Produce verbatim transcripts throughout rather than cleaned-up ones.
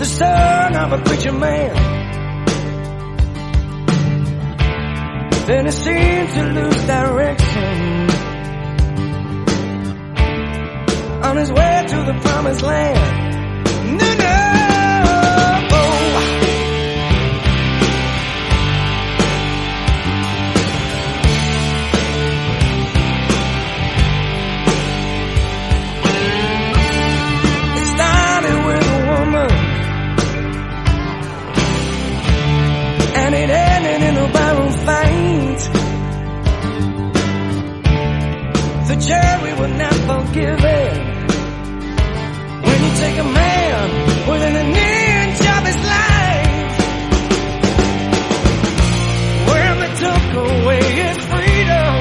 the son of a preacher man. Then he seemed to lose direction on his way to the promised land. No, no. It started with a woman, and it ended in a barroom fight. The jury would not forgive it. When you take a man within an inch of his life, when they took away his freedom,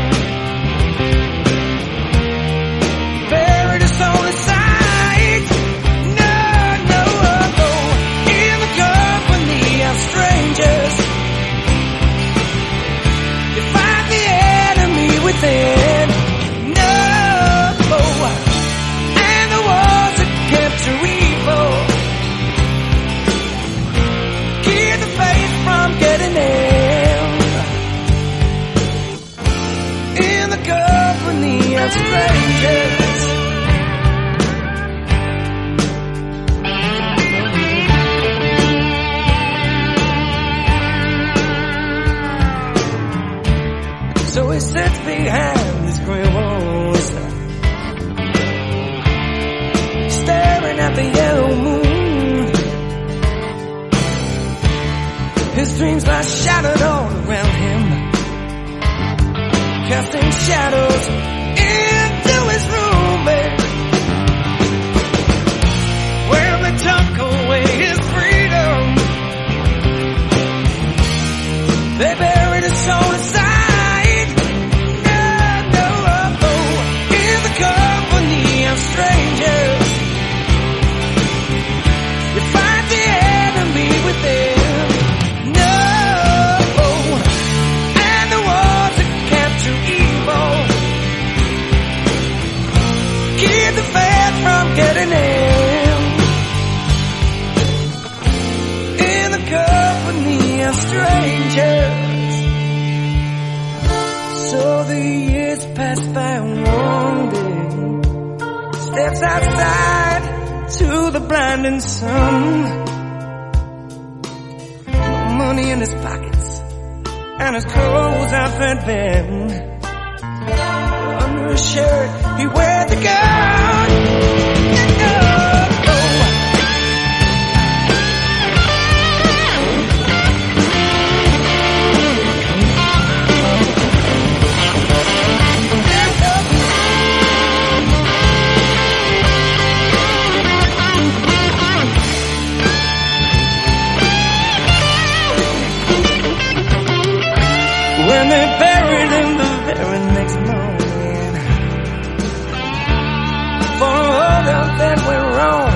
buried his soul inside. No, no, no, in the company of strangers, you find the enemy within. No, and the walls that kept you evil, keep the faith from getting in. In the company of strangers, so he sits behind his gray walls, staring at the yellow moon. His dreams lie shattered all around him, casting shadows into his room. When they took away his freedom, they buried his soul inside. No, no, oh, in the company of strangers, you find the enemy within. No, and the walls that kept you evil, keep the faith from getting in. In the company of strangers. So the years pass by one day, steps outside to the blinding sun. No money in his pockets, and his clothes are threadbare. Under his shirt, he wears the gun. When they buried him the very next morning, for all that went wrong,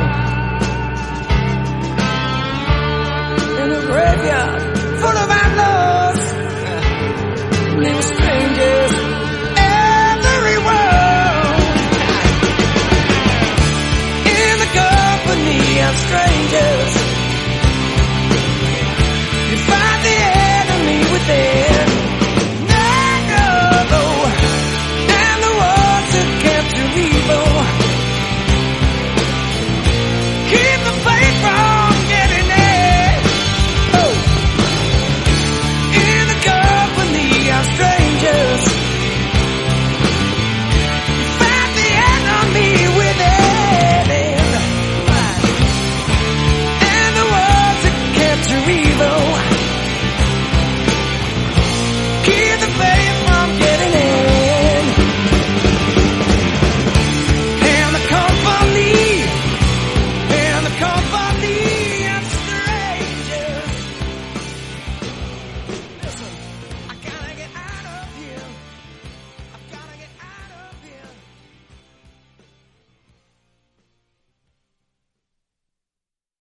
in a graveyard full of outlaws, they were strangers everywhere. In the company of strangers,